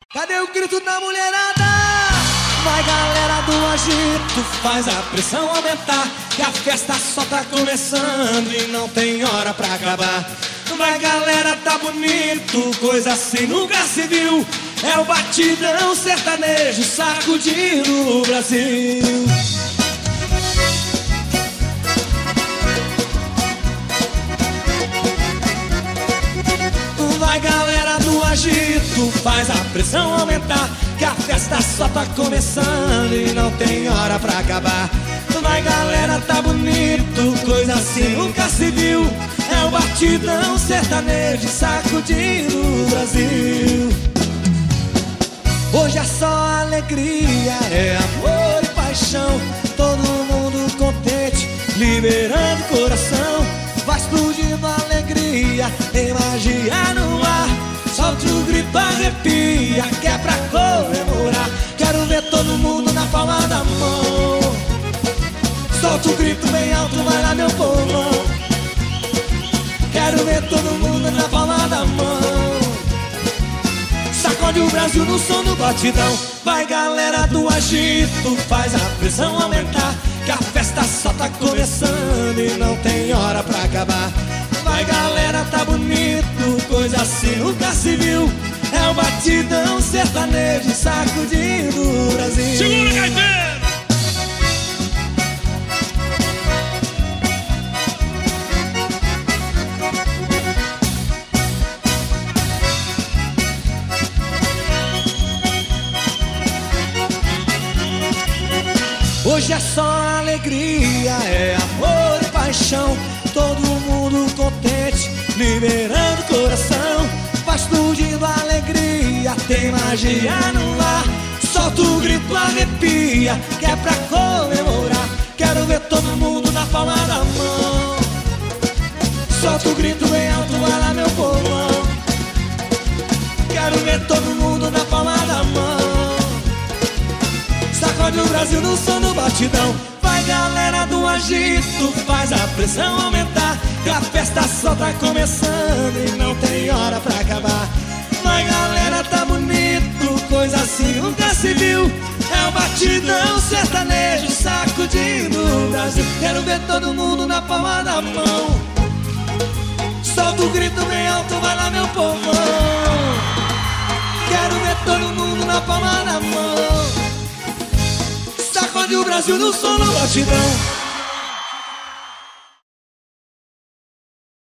Cadê o grito da mulherada? Vai, galera do agito, faz a pressão aumentar, que a festa só tá começando e não tem hora pra acabar. Vai, galera, tá bonito, coisa assim nunca se viu. É o batidão sertanejo sacudindo o Brasil. Vai, galera do agito, faz a pressão aumentar, que a festa só tá começando e não tem hora pra acabar. Vai, galera, tá bonito, coisa assim nunca se viu. É o batidão sertanejo sacudindo o Brasil. Hoje é só alegria, é amor e paixão, todo mundo contente, liberando o coração. Vai explodindo a alegria, tem magia no ar. Solte o grito, arrepia, que é pra comemorar. Quero ver todo mundo na palma da mão. Solta o grito bem alto, vai lá meu povo. Quero ver todo mundo na palma da mão. Sacode o Brasil no som do batidão. Vai, galera do agito, faz a pressão aumentar, que a festa só tá começando e não tem hora pra acabar. Vai, galera, tá bonito, coisa assim nunca se viu. É o batidão sertanejo sacudindo o Brasil. Segura, gaiteiro! Hoje é só alegria, é amor e paixão, todo mundo contente, liberando o coração. Vai explodindo a alegria, tem magia no ar. Solta o grito, arrepia, que é pra comemorar. Quero ver todo mundo na palma da mão. Solta o grito bem alto, vai lá meu povão. Quero ver todo mundo na palma da mão. Sacode o Brasil no som do batidão. Vai, galera do agito, faz a pressão aumentar, que a festa só tá começando e não tem hora pra acabar. Vai, galera, tá bonito, coisa assim nunca se viu. É o batidão sertanejo sacudindo o Brasil. Quero ver todo mundo na palma da mão. Solta o grito bem alto, vai lá meu povo. Quero ver todo mundo na palma da mão. Sacode o Brasil no som do batidão.